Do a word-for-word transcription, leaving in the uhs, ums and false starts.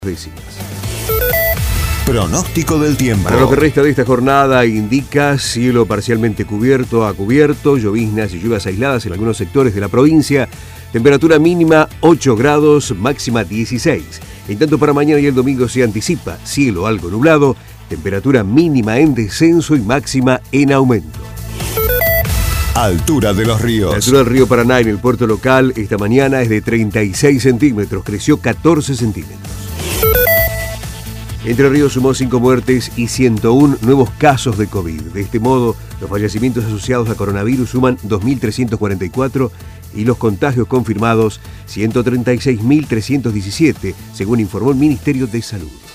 Décimas. Pronóstico del tiempo. Para lo que resta de esta jornada indica cielo parcialmente cubierto a cubierto, lloviznas y lluvias aisladas en algunos sectores de la provincia, temperatura mínima ocho grados, máxima dieciséis. En tanto para mañana y el domingo se anticipa cielo algo nublado, temperatura mínima en descenso y máxima en aumento. Altura de los ríos. La altura del río Paraná en el puerto local esta mañana es de treinta y seis centímetros, creció catorce centímetros. Entre Ríos sumó cinco muertes y ciento uno nuevos casos de COVID. De este modo, los fallecimientos asociados a coronavirus suman dos mil trescientos cuarenta y cuatro y los contagios confirmados ciento treinta y seis mil trescientos diecisiete, según informó el Ministerio de Salud.